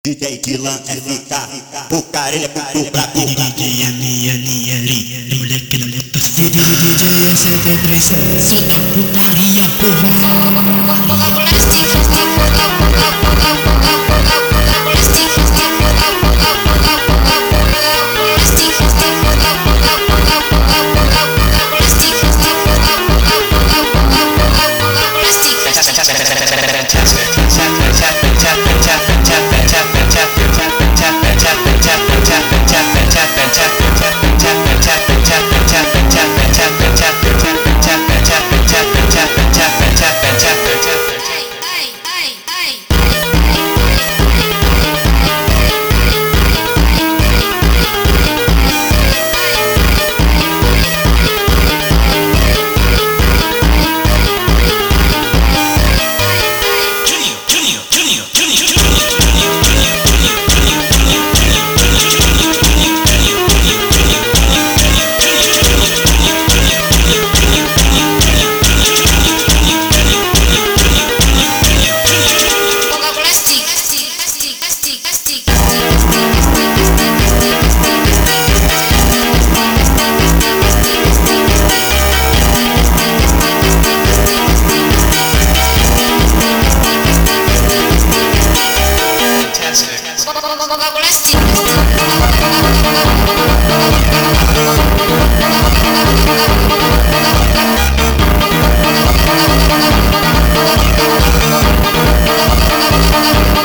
DJ Dylan FK, o cara ele é muito brabo. DJ MNR, moleque da luta. DJ ST37, sou da putaria, porra. Fantastic.